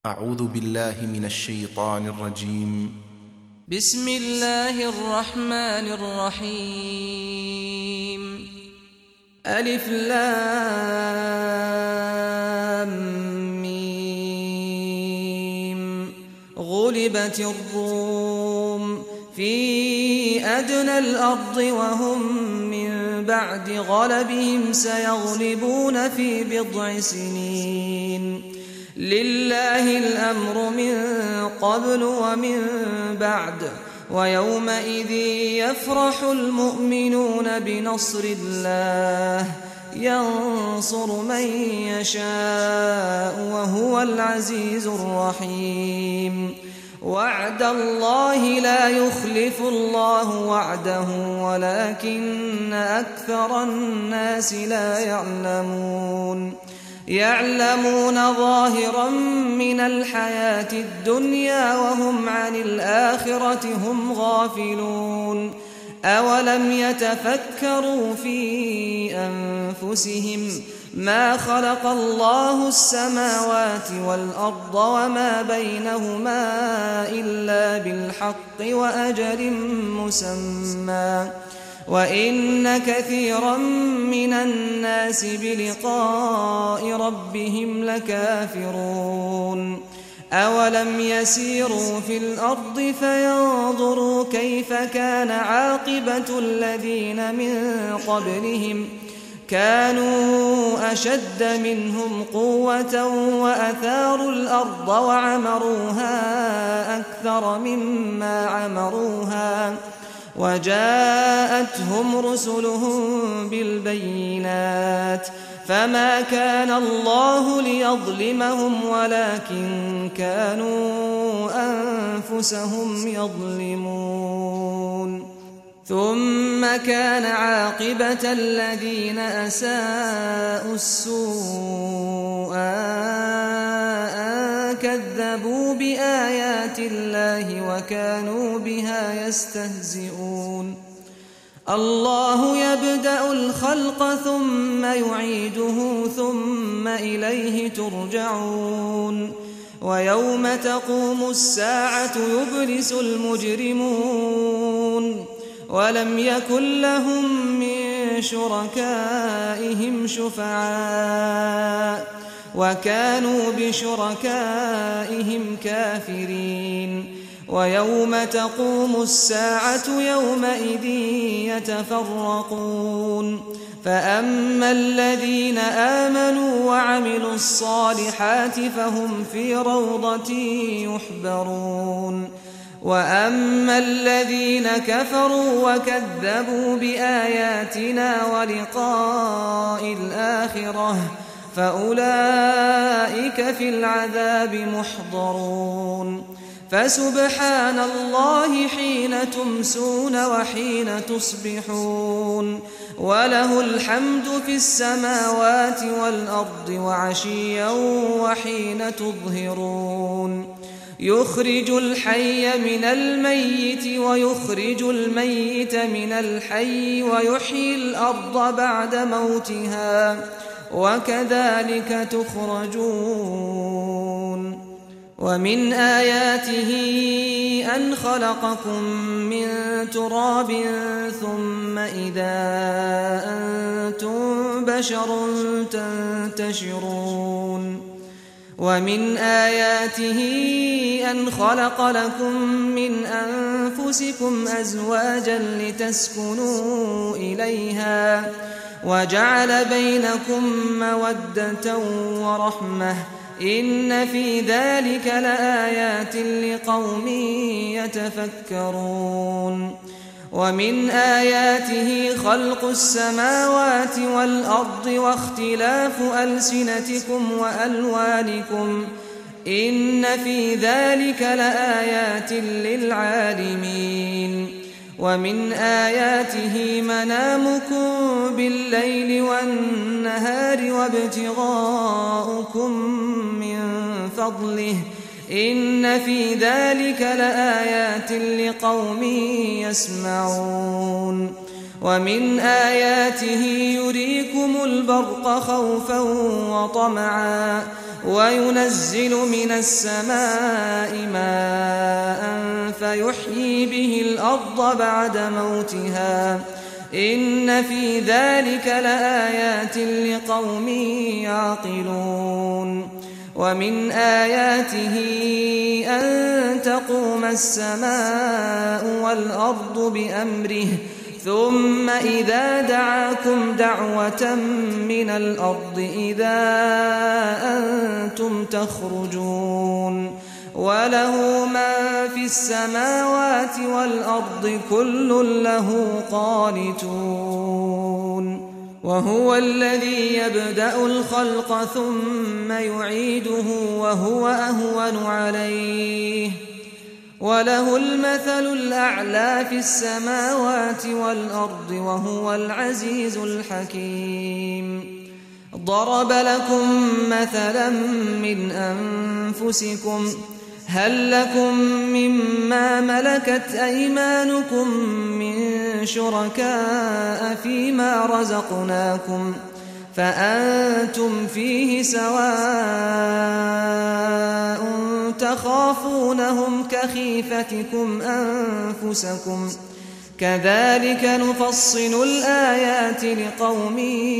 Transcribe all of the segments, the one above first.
أعوذ بالله من الشيطان الرجيم. بسم الله الرحمن الرحيم. ألف لام ميم. غلبت الروم في أدنى الأرض وهم من بعد غلبهم سيغلبون في بضع سنين. لله الأمر من قبل ومن بعد ويومئذ يفرح المؤمنون بنصر الله ينصر من يشاء وهو العزيز الرحيم. وعد الله لا يخلف الله وعده ولكن أكثر الناس لا يعلمون ظاهرا من الحياة الدنيا وهم عن الآخرة هم غافلون. أولم يتفكروا في أنفسهم ما خلق الله السماوات والأرض وما بينهما إلا بالحق وأجل مسمى وإن كثيرا من الناس بلقاء ربهم لكافرون. أولم يسيروا في الأرض فينظروا كيف كان عاقبة الذين من قبلهم كانوا أشد منهم قوة وأثاروا الأرض وعمروها أكثر مما عمروها وجاءتهم رسلهم بالبينات فما كان الله ليظلمهم ولكن كانوا أنفسهم يظلمون. ثم كان عاقبة الذين أساءوا السوء أن كذبوا بآيات الله وكانوا بها يستهزئون. الله يبدأ الخلق ثم يعيده ثم إليه ترجعون. ويوم تقوم الساعة يبلس المجرمون ولم يكن لهم من شركائهم شفعاء وكانوا بشركائهم كافرين. ويوم تقوم الساعة يومئذ يتفرقون فأما الذين آمنوا وعملوا الصالحات فهم في روضة يحبرون. وأما الذين كفروا وكذبوا بآياتنا ولقاء الآخرة فأولئك في العذاب محضرون. فسبحان الله حين تمسون وحين تصبحون وله الحمد في السماوات والأرض وعشيا وحين تظهرون. يخرج الحي من الميت ويخرج الميت من الحي ويحيي الأرض بعد موتها وكذلك تخرجون. ومن آياته أن خلقكم من تراب ثم إذا أنتم بشر تنتشرون. ومن آياته أن خلق لكم من أنفسكم أزواجا لتسكنوا إليها وجعل بينكم مودة ورحمة إن في ذلك لآيات لقوم يتفكرون. ومن آياته خلق السماوات والأرض واختلاف ألسنتكم وألوانكم إن في ذلك لآيات للعالمين. ومن آياته منامكم بالليل والنهار وابتغاؤكم من فضله إن في ذلك لآيات لقوم يسمعون. ومن آياته يريكم البرق خوفا وطمعا وينزل من السماء ماء فيحيي به الأرض بعد موتها إن في ذلك لآيات لقوم يعقلون ومن آياته أن تقوم السماء والأرض بأمره ثم إذا دعاكم دعوة من الأرض إذا أنتم تخرجون وله ما في السماوات والأرض كل له قانتون وهو الذي يبدأ الخلق ثم يعيده وهو أهون عليه وله المثل الأعلى في السماوات والأرض وهو العزيز الحكيم ضرب لكم مثلا من أنفسكم هل لكم مما ملكت أيمانكم من شركاء فيما رزقناكم فأنتم فيه سواء تخافونهم كخيفتكم أنفسكم كذلك نفصل الآيات لقوم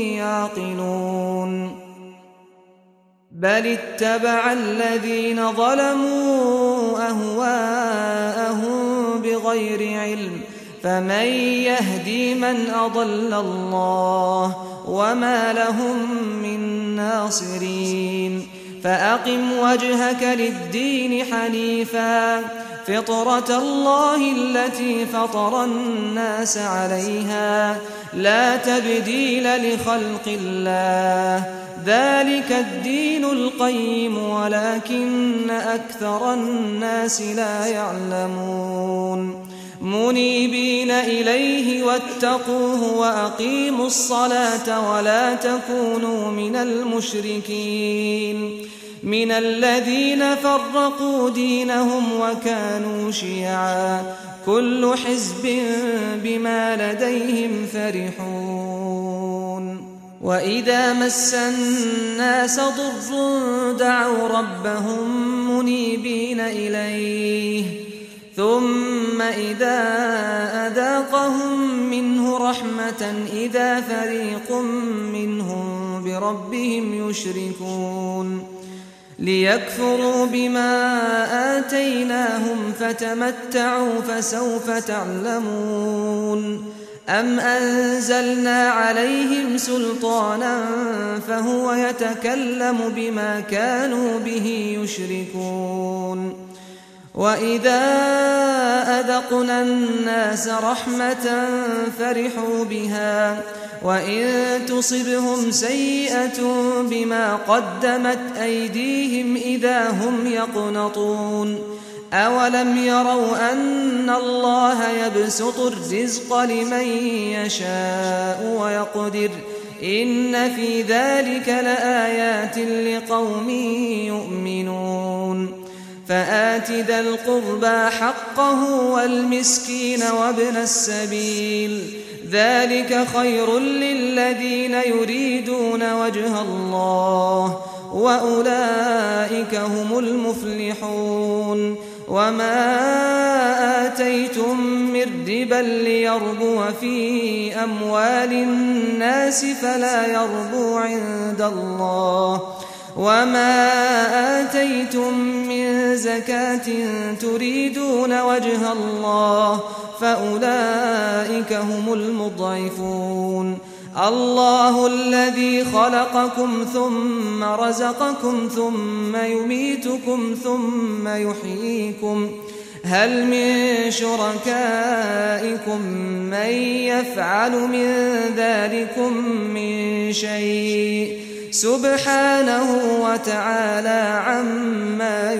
يعقلون بل اتبع الذين ظلموا أهواءهم بغير علم فمن يهدي من أضل الله وما لهم من ناصرين فأقم وجهك للدين حنيفا فطرة الله التي فطر الناس عليها لا تبديل لخلق الله ذلك الدين القيم ولكن أكثر الناس لا يعلمون منيبين إليه واتقوه وأقيموا الصلاة ولا تكونوا من المشركين من الذين فرقوا دينهم وكانوا شيعا كل حزب بما لديهم فرحون وإذا مس الناس ضر دعوا ربهم منيبين إليه ثم إذا أذاقهم منه رحمة إذا فريق منهم بربهم يشركون ليكفروا بما آتيناهم فتمتعوا فسوف تعلمون أم أنزلنا عليهم سلطانا فهو يتكلم بما كانوا به يشركون وإذا أذقنا الناس رحمة فرحوا بها وإن تصبهم سيئة بما قدمت أيديهم إذا هم يقنطون أولم يروا أن الله يبسط الرزق لمن يشاء ويقدر إن في ذلك لآيات لقوم يؤمنون فآت ذا القربى حقه والمسكين وابن السبيل ذلك خير للذين يريدون وجه الله وأولئك هم المفلحون وما آتيتم من ربا ليربو في أموال الناس فلا يربو عند الله وما آتيتم من زكاة تريدون وجه الله فأولئك هم المضعفون الله الذي خلقكم ثم رزقكم ثم يميتكم ثم يحييكم هل من شركائكم من يفعل من ذلكم من شيء سبحانه وتعالى عما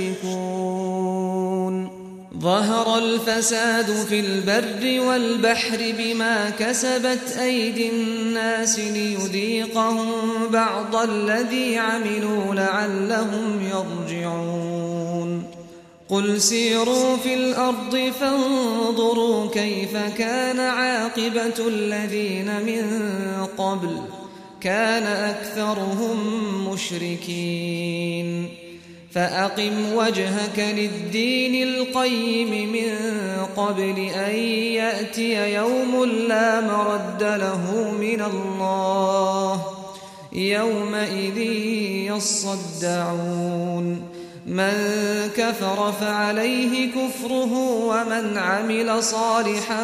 يشركون ظهر الفساد في البر والبحر بما كسبت أيدي الناس ليذيقهم بعض الذي عملوا لعلهم يرجعون قل سيروا في الأرض فانظروا كيف كان عاقبة الذين من قبل كان أكثرهم مشركين فأقم وجهك للدين القيم من قبل أن يأتي يوم لا مرد له من الله يومئذ يصدعون من كفر فعليه كفره ومن عمل صالحا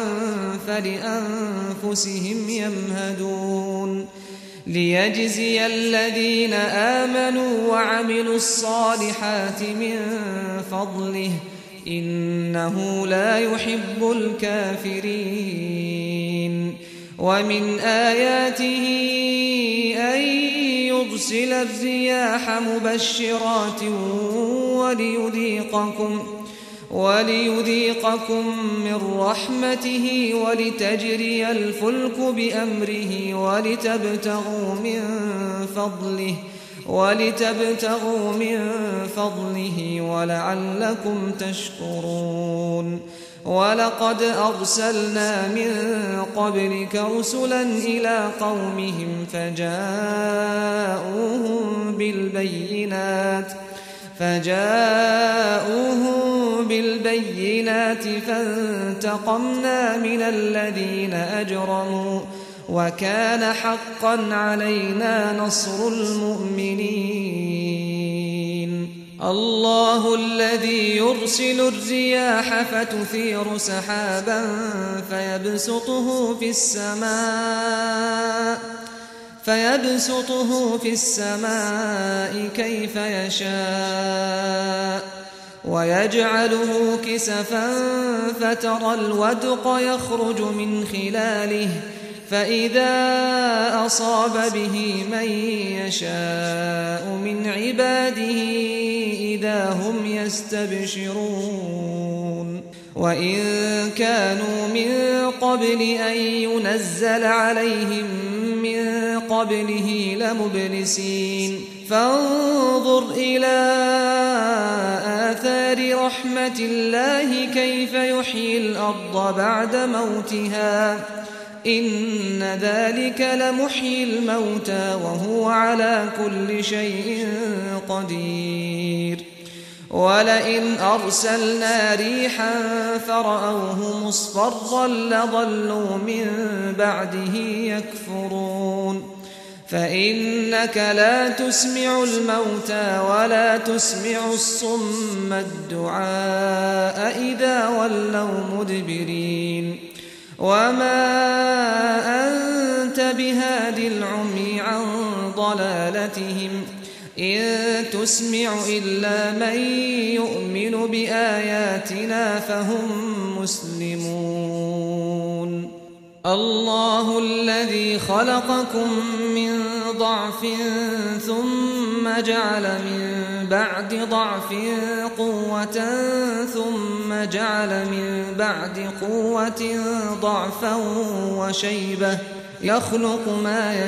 فلأنفسهم يمهدون ليجزي الذين آمنوا وعملوا الصالحات من فضله إنه لا يحب الكافرين ومن آياته أن يرسل الرياح مبشرات وليذيقكم من رحمته ولتجري الفلك بأمره ولتبتغوا من فضله ولعلكم تشكرون ولقد أرسلنا من قبلك رسلا إلى قومهم فجاءوهم بالبينات فانتقمنا من الذين أجرموا وكان حقا علينا نصر المؤمنين الله الذي يرسل الرياح فتثير سحابا فيبسطه في السماء كيف يشاء ويجعله كسفا فترى الودق يخرج من خلاله فإذا أصاب به من يشاء من عباده إذا هم يستبشرون وإن كانوا من قبل أن ينزل عليهم من قبله لمبلسين فانظر إلى آثار رحمة الله كيف يحيي الأرض بعد موتها إن ذلك لمحيي الموتى وهو على كل شيء قدير ولئن أرسلنا ريحا فرأوه مصفرا لظلوا من بعده يكفرون فإنك لا تسمع الموتى ولا تسمع الصم الدعاء إذا ولوا مدبرين وما أنت بهاد العمي عن ضلالتهم إن تسمع إلا من يؤمن بآياتنا فهم مسلمون الله الذي خلقكم من ضعف ثم جعل من بعد ضعف قوة ثم جعل من بعد قوة ضعفا وشيبة يخلق ما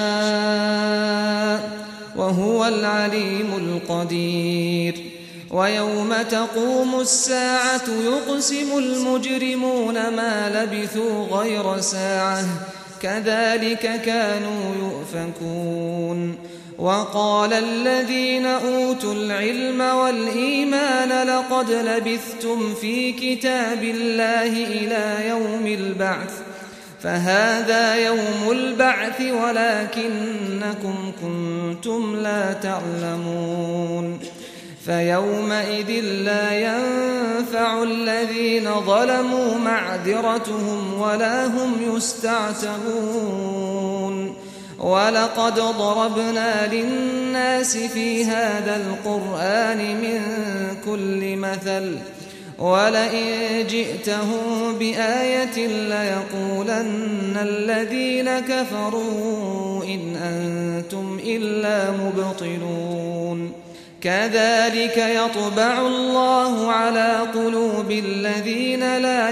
يشاء وهو العليم القدير ويوم تقوم الساعة يقسم المجرمون ما لبثوا غير ساعة كذلك كانوا يؤفكون وقال الذين أوتوا العلم والإيمان لقد لبثتم في كتاب الله إلى يوم البعث فهذا يوم البعث ولكنكم كنتم لا تعلمون فيومئذ لا ينفع الذين ظلموا معذرتهم ولا هم يستعتبون ولقد ضربنا للناس في هذا القرآن من كل مثل ولئن جئتهم بآية ليقولن الذين كفروا إن أنتم إلا مبطلون كذلك يطبع الله على قلوب الذين لا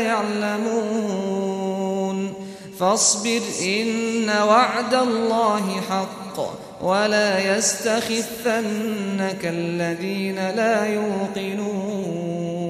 يعلمون فاصبر إن وعد الله حق ولا يستخفنك الذين لا يوقنون